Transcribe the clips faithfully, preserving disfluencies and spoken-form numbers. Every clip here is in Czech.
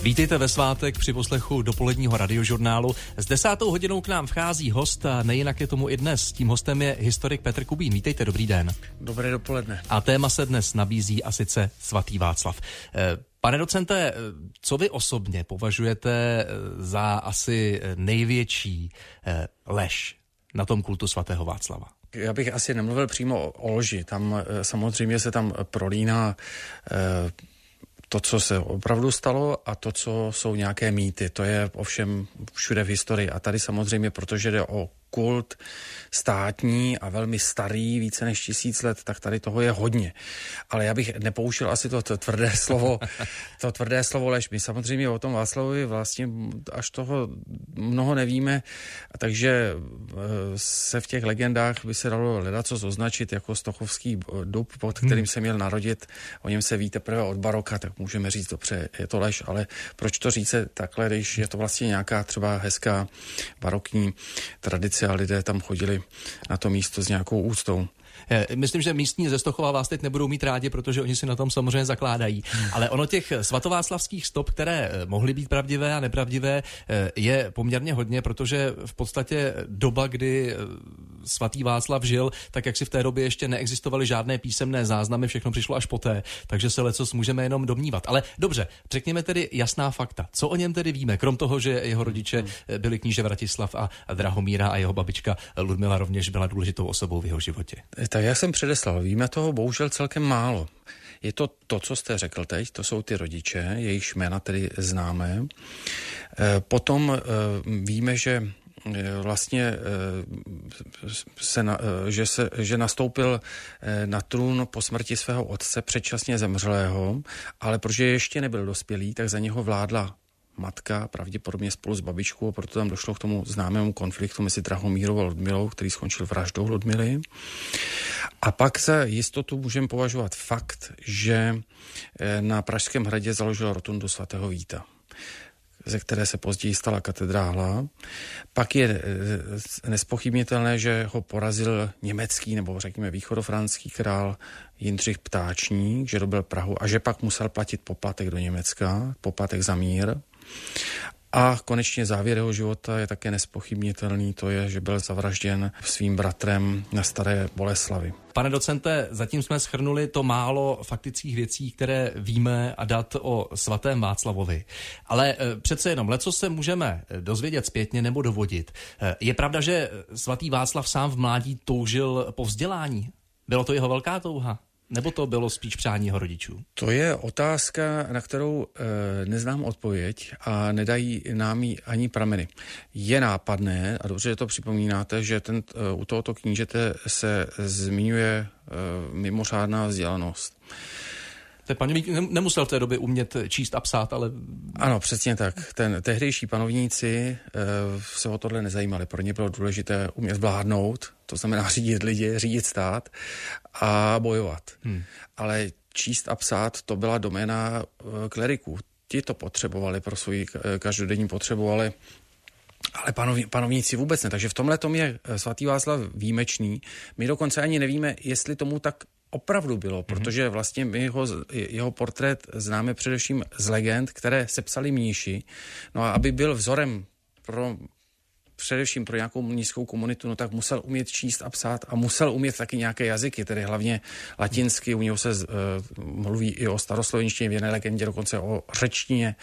Vítejte ve svátek při poslechu dopoledního radiožurnálu. S desátou hodinou k nám vchází host a nejinak je tomu i dnes. Tím hostem je historik Petr Kubín. Vítejte, dobrý den. Dobré dopoledne. A téma se dnes nabízí a sice svatý Václav. Pane docente, co vy osobně považujete za asi největší lež na tom kultu svatého Václava? Já bych asi nemluvil přímo o lži. Tam samozřejmě se tam prolíná to, co se opravdu stalo a to, co jsou nějaké mýty. To je ovšem všude v historii. A tady samozřejmě, protože jde o kult státní a velmi starý, více než tisíc let, tak tady toho je hodně. Ale já bych nepoužil asi to, to tvrdé slovo, to tvrdé slovo lež. My samozřejmě o tom Václavovi vlastně až toho mnoho nevíme, takže se v těch legendách by se dalo ledacos označit jako stochovský dub, pod kterým se měl narodit. O něm se ví teprve od baroka, tak můžeme říct, dobře, je to lež, ale proč to říct takhle, když je to vlastně nějaká třeba hezká barokní tradice a lidé tam chodili na to místo s nějakou úctou. Myslím, že místní ze Stochova vás teď nebudou mít rádi, protože oni si na tom samozřejmě zakládají. Ale ono těch svatováclavských stop, které mohly být pravdivé a nepravdivé, je poměrně hodně, protože v podstatě doba, kdy svatý Václav žil, tak jak si v té době ještě neexistovaly žádné písemné záznamy, všechno přišlo až poté, takže se lecos můžeme jenom domnívat. Ale dobře, řekněme tedy jasná fakta. Co o něm tedy víme, krom toho, že jeho rodiče byli kníže Vratislav a Drahomíra a jeho babička Ludmila rovněž byla důležitou osobou v jeho životě? Tak jak jsem předeslal, víme toho bohužel celkem málo. Je to to, co jste řekl teď, to jsou ty rodiče, jejichž jména tedy známe. Potom víme, že vlastně se, že, se, že nastoupil na trůn po smrti svého otce předčasně zemřelého, ale protože ještě nebyl dospělý, tak za něho vládla matka, pravděpodobně spolu s babičkou, proto tam došlo k tomu známému konfliktu mezi Drahomírou a Ludmilou, který skončil vraždou Ludmily. A pak za jistotu můžeme považovat fakt, že na Pražském hradě založil rotundu svatého Víta, ze které se později stala katedrála. Pak je nespochybnitelné, že ho porazil německý nebo řekněme východofranský král Jindřich Ptáčník, že dobil Prahu a že pak musel platit poplatek do Německa, poplatek za mír. A konečně závěr jeho života je také nespochybnitelný, to je, že byl zavražděn svým bratrem na Staré Boleslavi. Pane docente, zatím jsme shrnuli to málo faktických věcí, které víme a dat o svatém Václavovi. Ale e, přece jenom, leco se můžeme dozvědět zpětně nebo dovodit. E, je pravda, že svatý Václav sám v mládí toužil po vzdělání? Bylo to jeho velká touha? Nebo to bylo spíš přání jeho rodičů? To je otázka, na kterou e, neznám odpověď a nedají nám ji ani prameny. Je nápadné, a dobře, že to připomínáte, že ten, e, u tohoto knížete se zmiňuje e, mimořádná vzdělanost. Panovník nemusel v té době umět číst a psát, ale... Ano, přesně tak. Ten tehdejší panovníci e, se o tohle nezajímali. Pro ně bylo důležité umět vládnout, to znamená řídit lidi, řídit stát a bojovat. Hmm. Ale číst a psát, to byla doména e, kleriků. Ti to potřebovali pro svou každodenní potřebu, ale Ale panovní, panovníci vůbec ne. Takže v tomhle tom je svatý Václav výjimečný. My dokonce ani nevíme, jestli tomu tak opravdu bylo, protože vlastně my jeho, jeho portrét známe především z legend, které sepsali mníši. No a aby byl vzorem pro především pro nějakou mnížskou komunitu, no tak musel umět číst a psát a musel umět taky nějaké jazyky, tedy hlavně latinsky, u něho se uh, mluví i o staroslovenštině, v jedné legendě dokonce o řečtině.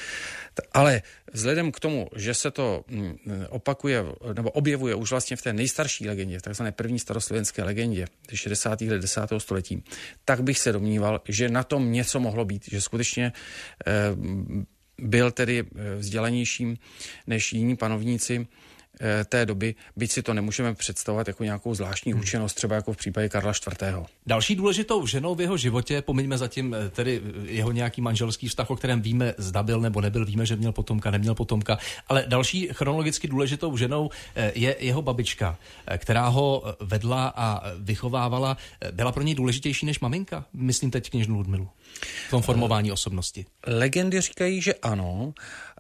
Ale vzhledem k tomu, že se to opakuje nebo objevuje už vlastně v té nejstarší legendě, v takzvané první staroslovenské legendě ze šedesátých let desátého století, tak bych se domníval, že na tom něco mohlo být, že skutečně eh, byl tedy vzdělanějším než jiní panovníci té doby, byť si to nemůžeme představovat jako nějakou zvláštní učenost, třeba jako v případě Karla čtvrtého. Další důležitou ženou v jeho životě, pomiňme zatím tedy jeho nějaký manželský vztah, o kterém víme, zda byl nebo nebyl, víme, že měl potomka, neměl potomka, ale další chronologicky důležitou ženou je jeho babička, která ho vedla a vychovávala. Byla pro něj důležitější než maminka? Myslím teď kněžnu Ludmilu. V tom formování osobnosti. Legendy říkají, že ano.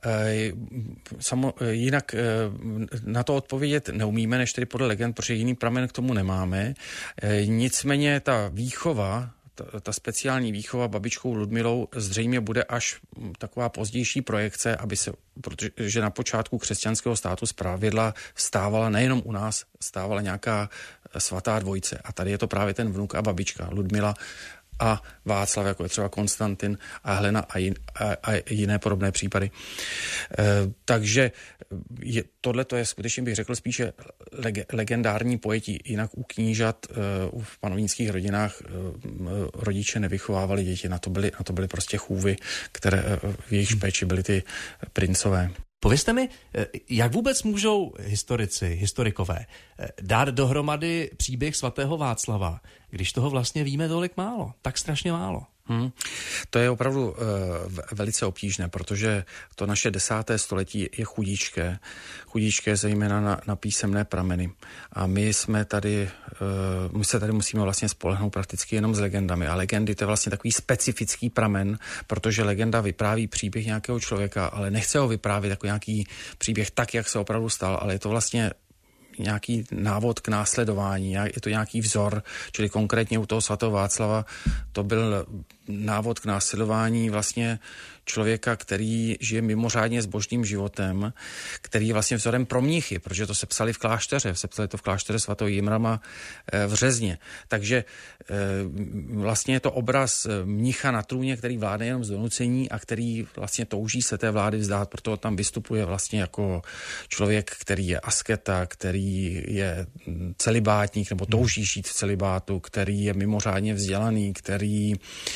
Samo, jinak na to odpovědět neumíme, než tedy podle legend, protože jiný pramen k tomu nemáme. Nicméně ta výchova ta, ta speciální výchova babičkou Ludmilou zřejmě bude až taková pozdější projekce, aby se, protože na počátku křesťanského státu zpravidla stávala nejenom u nás, stávala nějaká svatá dvojice. A tady je to právě ten vnuk a babička Ludmila a Václav, jako je třeba Konstantin a Helena a, jin, a, a jiné podobné případy. E, takže je, tohle to je skutečně, bych řekl, spíše lege, legendární pojetí. Jinak u knížat e, v panovnických rodinách e, rodiče nevychovávali děti, na to byly, na to byly prostě chůvy, které e, v jejich péči byly ty princové. Povězte mi, jak vůbec můžou historici, historikové dát dohromady příběh svatého Václava, když toho vlastně víme tolik málo, tak strašně málo? Hmm. To je opravdu uh, velice obtížné, protože to naše desáté století je chudíčké, chudíčké zejména na, na písemné prameny. A my jsme tady, uh, my se tady musíme vlastně spolehnout prakticky jenom s legendami. A legendy to je vlastně takový specifický pramen, protože legenda vypráví příběh nějakého člověka, ale nechce ho vyprávět jako nějaký příběh tak, jak se opravdu stal, ale je to vlastně nějaký návod k následování, je to nějaký vzor, čili konkrétně u toho svatého Václava to byl návod k následování vlastně člověka, který žije mimořádně zbožným životem, který je vlastně vzorem pro mnichy, protože to se psali v klášteře, se psali to v klášteře svatého Jimrama v Řezně. Takže vlastně je to obraz mnicha na trůně, který vládne jenom z donucení a který vlastně touží se té vlády vzdát, proto tam vystupuje vlastně jako člověk, který je asketa, který je celibátník nebo touží žít v celibátu, který je mimořádně vzdělaný, který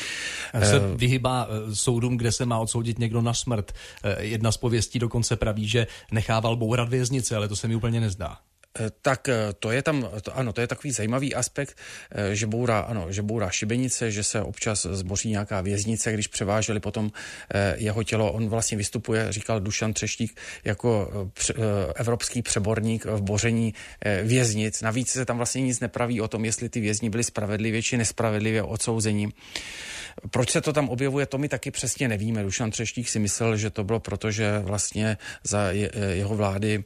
se vyhýbá soudům, kde se má odsoudit někdo na smrt. Jedna z pověstí dokonce praví, že nechával bourat věznice, ale to se mi úplně nezdá. Tak to je tam, to, ano, to je takový zajímavý aspekt, že bourá, ano, že bourá šibenice, že se občas zboří nějaká věznice, když převáželi potom jeho tělo. On vlastně vystupuje, říkal Dušan Třeštík, jako evropský přeborník v boření věznic. Navíc se tam vlastně nic nepraví o tom, jestli ty vězni byli spravedlivě či nespravedlivě odsouzení. Proč se to tam objevuje, to my taky přesně nevíme. Dušan Třeštík si myslel, že to bylo proto, že vlastně za jeho vlády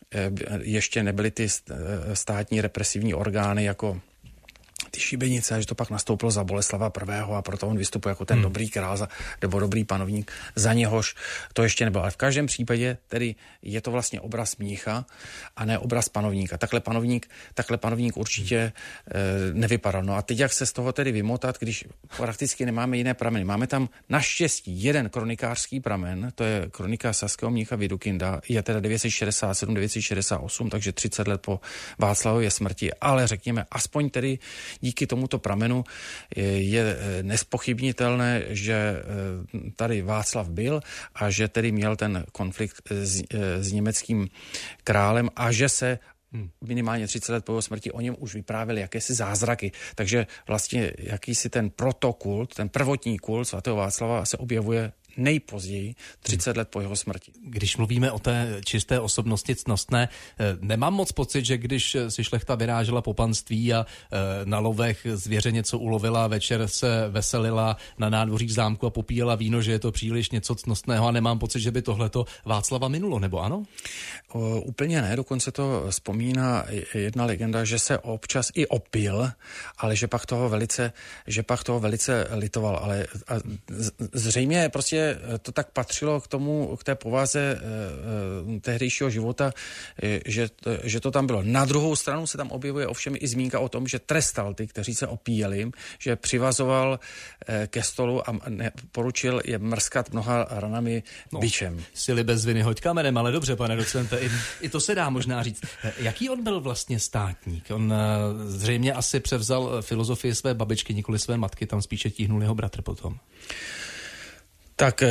ještě nebyly ty státní represivní orgány jako ty šibenice, že to pak nastoupilo za Boleslava prvého a proto on vystupuje jako ten hmm. dobrý král nebo dobrý panovník, za něhož to ještě nebylo. Ale v každém případě tedy je to vlastně obraz mnicha a ne obraz panovníka. Takhle panovník, takhle panovník určitě e, nevypadal. No a teď jak se z toho tedy vymotat, když prakticky nemáme jiné prameny. Máme tam naštěstí jeden kronikářský pramen, to je kronika saského mnicha Vidukinda, je teda devět set šedesát sedm devět set šedesát osm, takže třicet let po Václavově smrti, ale řekněme, aspoň tedy díky tomuto pramenu je nespochybnitelné, že tady Václav byl a že tedy měl ten konflikt s, s německým králem a že se minimálně třicet let po jeho smrti o něm už vyprávěli jakési zázraky. Takže vlastně jakýsi ten protokult, ten prvotní kult svatého Václava se objevuje nejpozději třicet let po jeho smrti. Když mluvíme o té čisté osobnosti ctnostné, nemám moc pocit, že když si šlechta vyrážela po panství a na lovech zvěře něco ulovila, večer se veselila na nádvoří zámku a popíjela víno, že je to příliš něco ctnostného a nemám pocit, že by tohleto Václava minulo, nebo ano? O, úplně ne, dokonce to vzpomíná jedna legenda, že se občas i opil, ale že pak toho velice, že pak toho velice litoval, ale a zřejmě prostě to tak patřilo k tomu, k té povaze eh, tehdejšího života, eh, že, že to tam bylo. Na druhou stranu se tam objevuje ovšem i zmínka o tom, že trestal ty, kteří se opíjeli, že přivazoval eh, ke stolu a ne, poručil je mrskat mnoha ranami no, bičem. Sily bez viny hoď kamenem, ale dobře, pane docente, i, i to se dá možná říct. Jaký on byl vlastně státník? On eh, zřejmě asi převzal filozofii své babičky, nikoli své matky, tam spíše tíhnul jeho bratr potom. Tak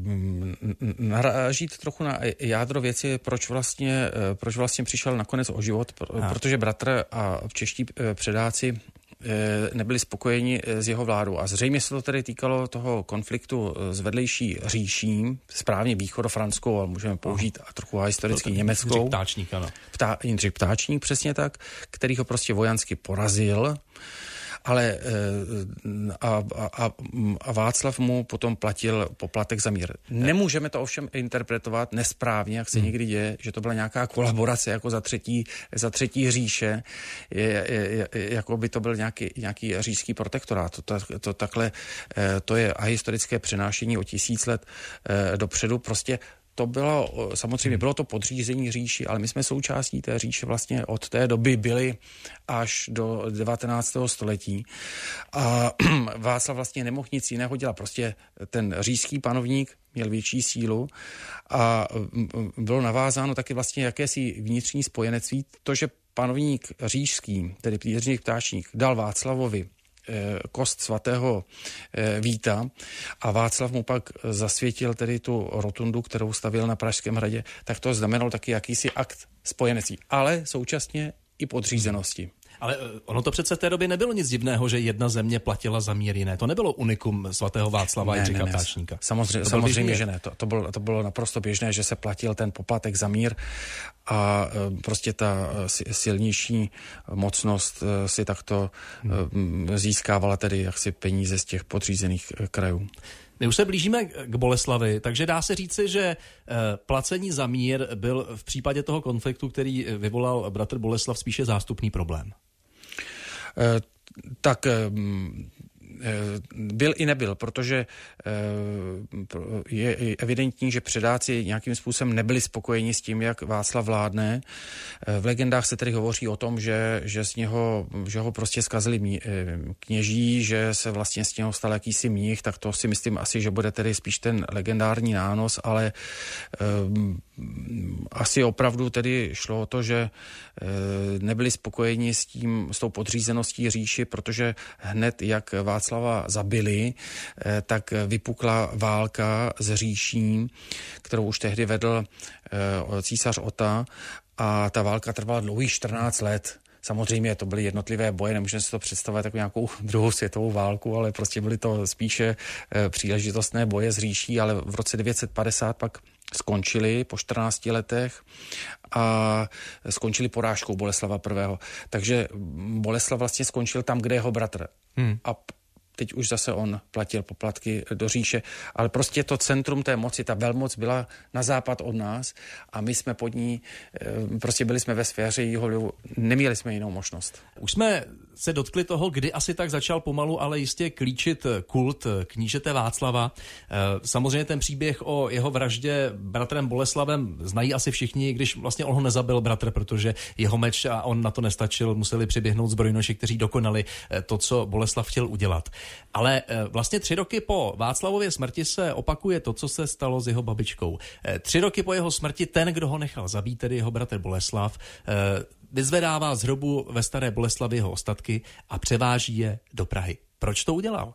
naráží trochu na jádro věci, proč vlastně, proč vlastně přišel nakonec o život, protože bratr a čeští předáci nebyli spokojeni s jeho vládou. A zřejmě se to tedy týkalo toho konfliktu s vedlejší říší, správně východofranskou, ale můžeme použít a trochu historicky to, německou. Jindřich Ptáčník, ano. Ptá, Jindřich Ptáčník, přesně tak, který ho prostě vojansky porazil. Ale a, a, a Václav mu potom platil poplatek za mír. Nemůžeme to ovšem interpretovat nesprávně, jak se hmm. někdy děje, že to byla nějaká kolaborace jako za třetí, za třetí říše, je, je, je, jako by to byl nějaký, nějaký říšský protektorát. To, to, to takhle, to je ahistorické přenášení o tisíc let dopředu. Prostě to bylo, samozřejmě bylo to podřízení říši, ale my jsme součástí té říše vlastně od té doby byli až do devatenáctého století. A Václav vlastně nemohl nic jiného dělat. Prostě ten říšský panovník měl větší sílu a bylo navázáno taky vlastně jakési vnitřní spojenectví. To, že panovník říšský, tedy Jindřich Ptáčník, dal Václavovi kost svatého Víta a Václav mu pak zasvětil tedy tu rotundu, kterou stavěl na Pražském hradě, tak to znamenalo taky jakýsi akt spojenectví, ale současně i podřízenosti. Ale ono to přece v té době nebylo nic divného, že jedna země platila za mír jiné. To nebylo unikum svatého Václava Jindřicha Ptáčníka. Samozřejmě, samozřejmě že ne. To, to, bylo, to bylo naprosto běžné, že se platil ten poplatek za mír a prostě ta silnější mocnost si takto hmm. získávala tedy jaksi peníze z těch podřízených krajů. My už se blížíme k Boleslavi, takže dá se říci, že placení za mír byl v případě toho konfliktu, který vyvolal bratr Boleslav, spíše zástupný problém. Tak byl i nebyl, protože je evidentní, že předáci nějakým způsobem nebyli spokojeni s tím, jak Václav vládne. V legendách se tedy hovoří o tom, že, že, z něho, že ho prostě zkazili kněží, že se vlastně z něho stal jakýsi mních, tak to si myslím asi, že bude tedy spíš ten legendární nános, ale asi opravdu tedy šlo o to, že nebyli spokojeni s tím, s tou podřízeností říši, protože hned jak Václava zabili, tak vypukla válka s říší, kterou už tehdy vedl císař Ota a ta válka trvala dlouhých čtrnáct let. Samozřejmě to byly jednotlivé boje, nemůžeme si to představit jako nějakou druhou světovou válku, ale prostě byly to spíše příležitostné boje s říší, ale v roce devět set padesát pak skončili po čtrnácti letech a skončili porážkou Boleslava prvého. Takže Boleslav vlastně skončil tam, kde jeho bratr. Hmm. A teď už zase on platil poplatky do říše, ale prostě to centrum té moci, ta velmoc byla na západ od nás a my jsme pod ní, prostě byli jsme ve sféře jejího vlivu, neměli jsme jinou možnost. Už jsme se dotkli toho, kdy asi tak začal pomalu, ale jistě klíčit kult knížete Václava. Samozřejmě ten příběh o jeho vraždě bratrem Boleslavem znají asi všichni, když vlastně on ho nezabil bratr, protože jeho meč a on na to nestačil, museli přiběhnout zbrojnoši, kteří dokonali to, co Boleslav chtěl udělat. Ale vlastně tři roky po Václavově smrti se opakuje to, co se stalo s jeho babičkou. Tři roky po jeho smrti ten, kdo ho nechal zabít, tedy jeho bratr Boleslav, vyzvedává z hrobu ve Staré Boleslavi jeho ostatky a převáží je do Prahy. Proč to udělal?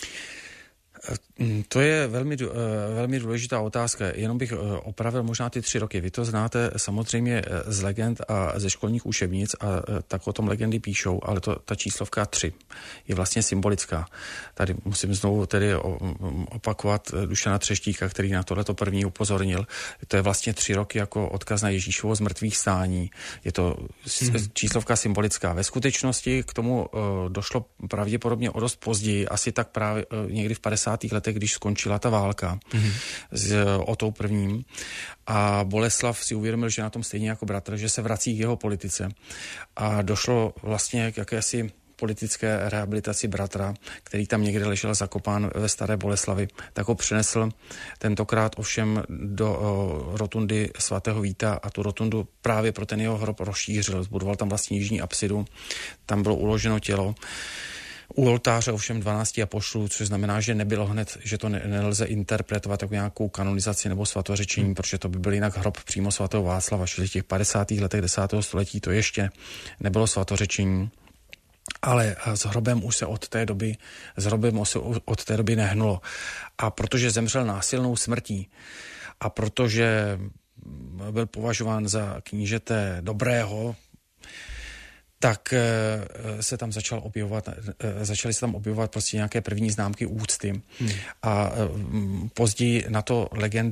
To je velmi, velmi důležitá otázka. Jenom bych opravil možná ty tři roky. Vy to znáte samozřejmě z legend a ze školních učebnic a tak o tom legendy píšou, ale to, ta číslovka tři je vlastně symbolická. Tady musím znovu tedy opakovat Dušana Třeštíka, který na tohleto první upozornil. To je vlastně tři roky jako odkaz na Ježíšovo zmrtvých stání. Je to mm-hmm. číslovka symbolická. Ve skutečnosti k tomu došlo pravděpodobně o dost později, asi tak právě někdy v padesátých letech, když skončila ta válka mm-hmm. s Otou prvním. A Boleslav si uvědomil, že na tom stejně jako bratr, že se vrací k jeho politice. A došlo vlastně k jakési politické rehabilitaci bratra, který tam někde ležel zakopán ve Staré Boleslavi, tak ho přenesl tentokrát ovšem do o, rotundy svatého Víta a tu rotundu právě pro ten jeho hrob rozšířil. Zbudoval tam vlastně jižní apsidu, tam bylo uloženo tělo. U oltáře ovšem dvanácti apoštolů, což znamená, že nebylo hned, že to ne, nelze interpretovat jako nějakou kanonizaci nebo svatořečení, hmm. protože to by byl jinak hrob přímo svatého Václava, čili v těch padesátých letech desátého století to ještě nebylo svatořečení. Ale s hrobem už se od té doby, s hrobem se od té doby nehnulo. A protože zemřel násilnou smrtí a protože byl považován za knížete dobrého, tak se tam začal objevovat, začaly se tam objevovat prostě nějaké první známky úcty. Hmm. A později na to legendy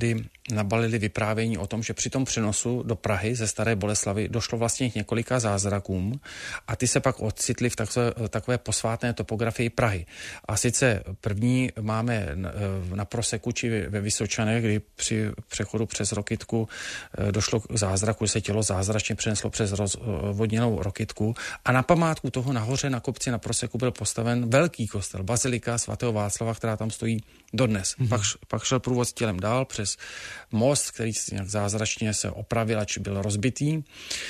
nabalili vyprávění o tom, že při tom přenosu do Prahy ze Staré Boleslavy došlo vlastně k několika zázrakům a ty se pak ocitly v takové, takové posvátné topografii Prahy. A sice první máme na Proseku či ve Vysočanech, kdy při přechodu přes Rokytku došlo k zázraku, se tělo zázračně přeneslo přes rozvodněnou Rokytku a na památku toho nahoře na kopci na Proseku byl postaven velký kostel, bazilika svatého Václava, která tam stojí dodnes. Mm-hmm. Pak, pak šel průvod s tělem dál přes most, který nějak zázračně se opravil, ač byl rozbitý.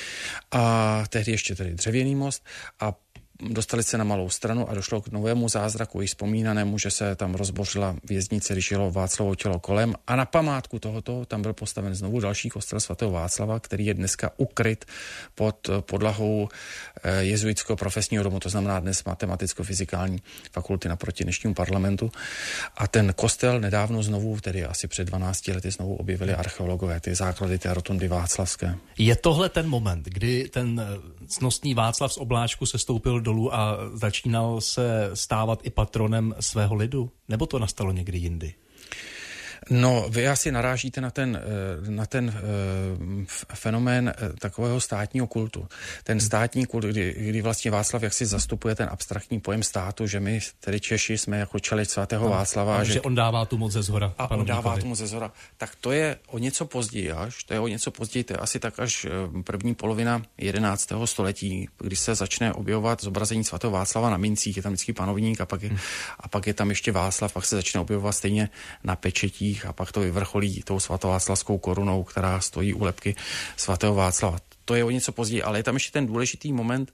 A tehdy ještě tedy dřevěný most. A dostali se na Malou Stranu a došlo k novému zázraku, již vzpomínanému, že se tam rozbořila věznice, když jelo Václavovo tělo kolem. A na památku tohoto tam byl postaven znovu další kostel svatého Václava, který je dneska ukryt pod podlahou jezuitského profesního domu, to znamená dnes matematicko-fyzikální fakulty naproti dnešnímu parlamentu. A ten kostel nedávno znovu, tedy asi před dvanácti lety, znovu objevili archeologové, ty základy té rotundy václavské. Je tohle ten moment, kdy ten cnostný Václav z obláčku se stoupil dolů a začínal se stávat i patronem svého lidu? Nebo to nastalo někdy jindy? No, vy asi narážíte na ten, na ten fenomén takového státního kultu. Ten státní kult, kdy, kdy vlastně Václav jaksi zastupuje ten abstraktní pojem státu, že my, tedy Češi, jsme jako čeleď svatého Václava. A že, že on dává tu moc ze zhora. A on dává tu moc ze zhora. Tak to je o něco později až, to je o něco později, to je asi tak až první polovina jedenáctého století, kdy se začne objevovat zobrazení svatého Václava na mincích, je tam vždycky panovník a pak je, hmm. a pak je tam ještě Václav, pak se začne objevovat stejně na pečetích a pak to vyvrcholí tou svatováclavskou korunou, která stojí u lebky svatého Václava. To je o něco později, ale je tam ještě ten důležitý moment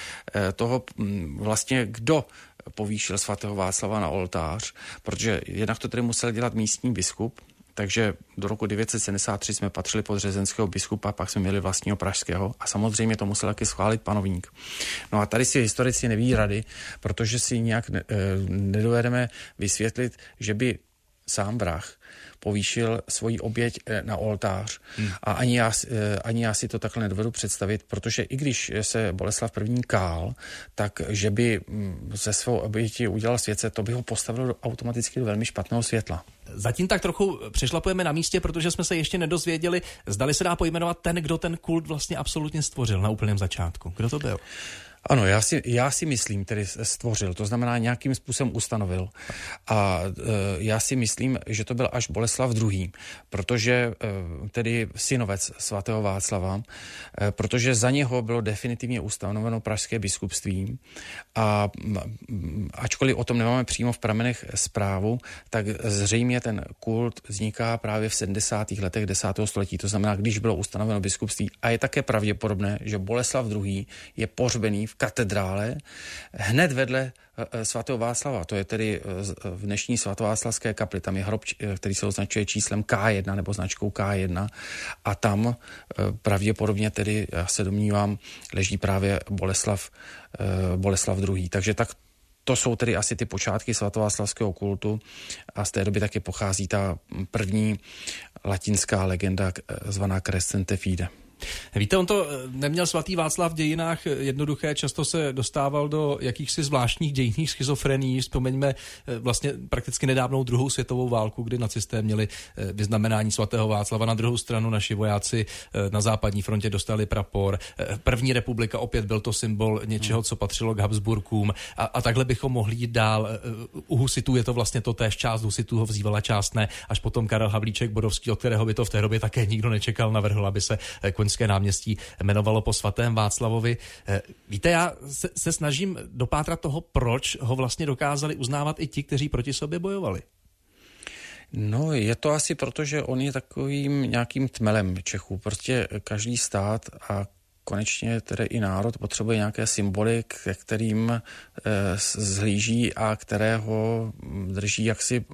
toho vlastně, kdo povýšil svatého Václava na oltář, protože jednak to tedy musel dělat místní biskup, takže do roku devět set sedmdesát tři jsme patřili pod řezenského biskupa, pak jsme měli vlastního pražského a samozřejmě to musel taky schválit panovník. No a tady si historici neví rady, protože si nějak ne, nedovedeme vysvětlit, že by sám vrah povýšil svoji oběť na oltář. Hmm. A ani já, ani já si to takhle nedovedu představit, protože i když se Boleslav první kál, tak že by ze svou oběti udělal světce, to by ho postavilo automaticky do velmi špatného světla. Zatím tak trochu přešlapujeme na místě, protože jsme se ještě nedozvěděli, zdali se dá pojmenovat ten, kdo ten kult vlastně absolutně stvořil na úplném začátku. Kdo to byl? Ano, já si, já si myslím, tedy stvořil, to znamená nějakým způsobem ustanovil. A e, já si myslím, že to byl až Boleslav druhý, protože e, tedy synovec svatého Václava, e, protože za něho bylo definitivně ustanoveno pražské biskupství a m, ačkoliv o tom nemáme přímo v pramenech zprávu, tak zřejmě ten kult vzniká právě v sedmdesátých letech desátého století, to znamená, když bylo ustanoveno biskupství. A je také pravděpodobné, že Boleslav druhý je pohřbený v katedrále hned vedle svatého Václava. To je tedy v dnešní svatováclavské kapli. Tam je hrob, který se označuje číslem K jedna nebo značkou K jedna a tam pravděpodobně tedy, já se domnívám, leží právě Boleslav, Boleslav druhý. Takže tak to jsou tedy asi ty počátky svatováclavského kultu a z té doby taky pochází ta první latinská legenda zvaná Crescente Fide. Víte, on to neměl svatý Václav v dějinách jednoduché, často se dostával do jakýchsi zvláštních dějinných schizofrenií. Vzpomeňme vlastně prakticky nedávnou druhou světovou válku, kdy nacisté měli vyznamenání svatého Václava. Na druhou stranu naši vojáci na západní frontě dostali prapor. První republika opět byl to symbol něčeho, co patřilo k Habsburkům. A, a takhle bychom mohli jít dál. U husitů je to vlastně to též, část husitů ho vzývala, část ne. Až potom Karel Havlíček Bodovský, od kterého by to v té době také nikdo nečekal, navrhl, aby se Koňské náměstí jmenovalo po svatém Václavovi. Víte, já se, se snažím dopátrat toho, proč ho vlastně dokázali uznávat i ti, kteří proti sobě bojovali. No, je to asi proto, že on je takovým nějakým tmelem Čechů. Prostě každý stát a konečně tedy i národ potřebuje nějaké symboly, ke kterým e, zhlíží a kterého drží jaksi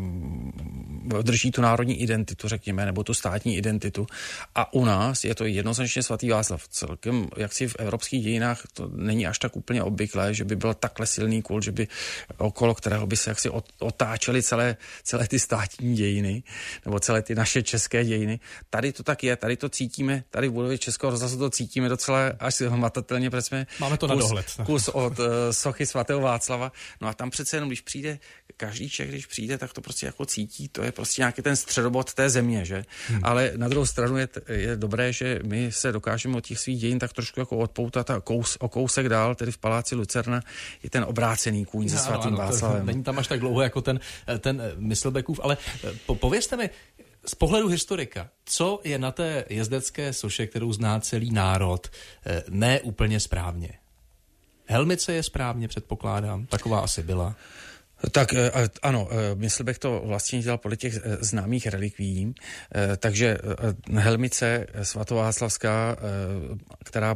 drží tu národní identitu, řekněme, nebo tu státní identitu. A u nás je to jednoznačně svatý Václav. Celkem jaksi v evropských dějinách to není až tak úplně obvyklé, že by byl takhle silný kult, že by okolo kterého by se jaksi otáčely celé, celé ty státní dějiny, nebo celé ty naše české dějiny. Tady to tak je, tady to cítíme, tady v budově Českého rozhlasu to cítíme docela až hmatatelně, protože jsme máme to na kus, dohled. kus od uh, sochy svatého Václava. No a tam přece jenom, když přijde každý Čech, když přijde, tak to prostě jako cítí, to je prostě prostě nějaký ten středobod té země, že? Hmm. Ale na druhou stranu je, je dobré, že my se dokážeme od těch svých dějin tak trošku jako odpoutat a kous, o kousek dál, tedy v paláci Lucerna, je ten obrácený kůň se svatým Václavem. Není tam až tak dlouho jako ten, ten Myslbekův, ale po, povězte mi, z pohledu historika, co je na té jezdecké soše, kterou zná celý národ, ne úplně správně? Helmice je správně, předpokládám, taková asi byla. Tak ano, Myslbek to vlastně dělal podle těch známých relikví, takže helmice svatováclavská, která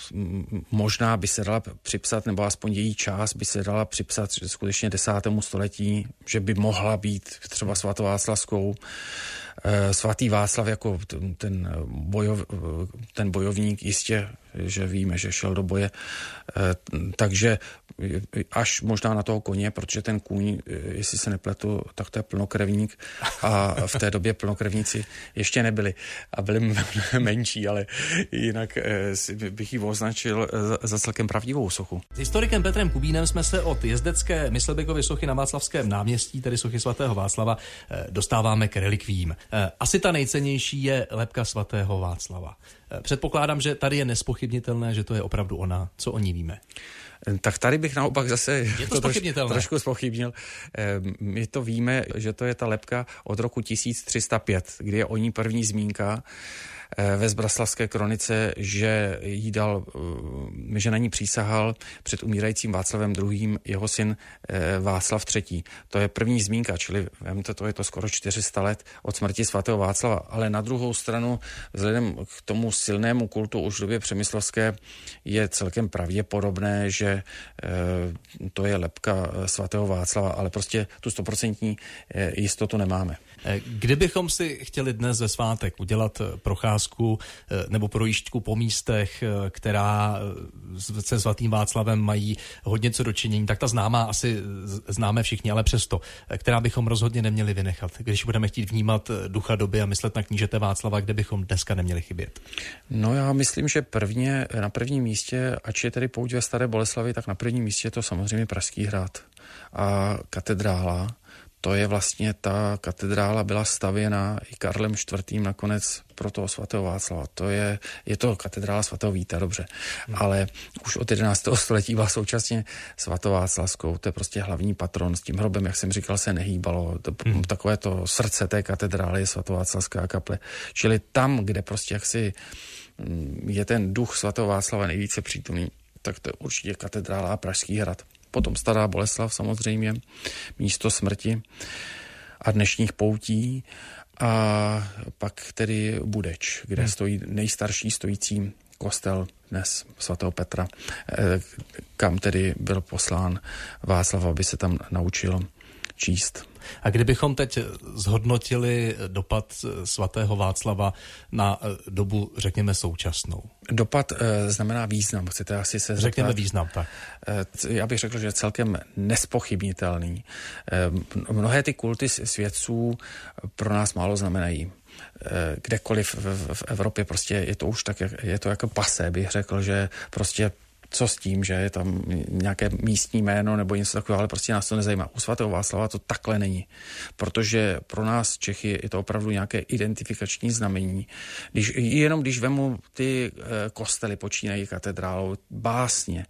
možná by se dala připsat, nebo aspoň její část by se dala připsat skutečně desátému století, že by mohla být třeba svatováclavskou. Svatý Václav jako ten, bojov, ten bojovník, jistě, že víme, že šel do boje, takže až možná na toho koně, protože ten kůň, jestli se nepletu, tak to je plnokrevník a v té době plnokrevníci ještě nebyli a byli menší, ale jinak bych ji označil za celkem pravdivou sochu. S historikem Petrem Kubínem jsme se od jezdecké Myslbekovy sochy na Václavském náměstí, tedy sochy svatého Václava, dostáváme k relikvím. Asi ta nejcennější je lebka svatého Václava. Předpokládám, že tady je nespochybnitelné, že to je opravdu ona. Co o ní víme? Tak tady bych naopak zase je to to troš, trošku zpochybnil. My to víme, že to je ta lebka od roku tisíc tři sta pět, kdy je o ní první zmínka ve Zbraslavské kronice, že jí dal, že na ní přísahal před umírajícím Václavem druhým. jeho syn Václav třetí. To je první zmínka, čili vemte, to je to skoro čtyři sta let od smrti svatého Václava. Ale na druhou stranu, vzhledem k tomu silnému kultu už v době přemyslovské, je celkem pravděpodobné, že to je lebka svatého Václava, ale prostě tu stoprocentní jistotu nemáme. Kdybychom si chtěli dnes ve svátek udělat procházku nebo projížďku po místech, která se svatým Václavem mají hodně co dočinění, tak ta známá asi známe všichni, ale přesto, která bychom rozhodně neměli vynechat, když budeme chtít vnímat ducha doby a myslet na knížete Václava, kde bychom dneska neměli chybět. No já myslím, že prvně, na prvním místě, ač je tedy pouť ve Staré Boleslavi, tak na prvním místě je to samozřejmě Pražský hrad a katedrála. To je vlastně, ta katedrála byla stavěna i Karlem čtvrtým nakonec pro toho svatého Václava. To je, je to katedrála svatého Víta, dobře. Hmm. Ale už od jedenáctého století byla současně svatováclavskou. To je prostě hlavní patron. S tím hrobem, jak jsem říkal, se nehýbalo. To, hmm. Takové to srdce té katedrály je svatováclavská kaple. Čili tam, kde prostě jaksi je ten duch svatého Václava nejvíce přítomný, tak to je určitě katedrála a Pražský hrad. Potom Stará Boleslav samozřejmě, místo smrti a dnešních poutí. A pak tedy Budeč, kde hmm. stojí nejstarší stojící kostel dnes svatého Petra, kam tedy byl poslán Václav, aby se tam naučil číst. A kdybychom teď zhodnotili dopad svatého Václava na dobu, řekněme, současnou? Dopad e, znamená význam, chcete asi se zeptat. Řekněme význam, tak. E, já bych řekl, že je celkem nespochybnitelný. E, mnohé ty kulty svědců pro nás málo znamenají. E, kdekoliv v, v Evropě prostě je to už tak, je to jako pasé, bych řekl, že prostě co s tím, že je tam nějaké místní jméno nebo něco takového, ale prostě nás to nezajímá. U svatého Václava to takhle není, protože pro nás Čechy je to opravdu nějaké identifikační znamení. Když, jenom když vemu ty kostely, počínají katedrálou, básně,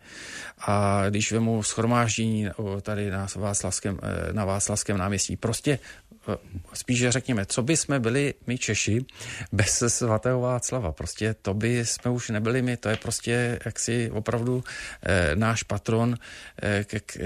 a když vemu shromáždění tady na Václavském, na Václavském náměstí, prostě spíš řekněme, co by jsme byli my Češi bez svatého Václava. Prostě to by jsme už nebyli my, to je prostě jaksi opravdu eh, náš patron, eh, k, eh,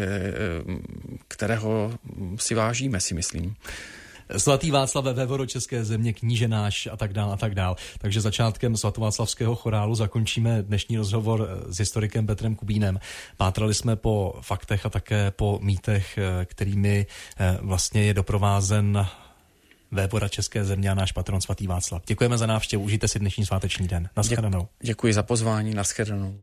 kterého si vážíme, si myslím. Svatý Václave, vévodo české země, kníže náš a tak dál a tak dál. Takže začátkem svatováclavského chorálu zakončíme dnešní rozhovor s historikem Petrem Kubínem. Pátrali jsme po faktech a také po mýtech, kterými vlastně je doprovázen vévoda české země a náš patron svatý Václav. Děkujeme za návštěvu, užijte si dnešní sváteční den. Naschledanou. Děkuji za pozvání, naschledanou.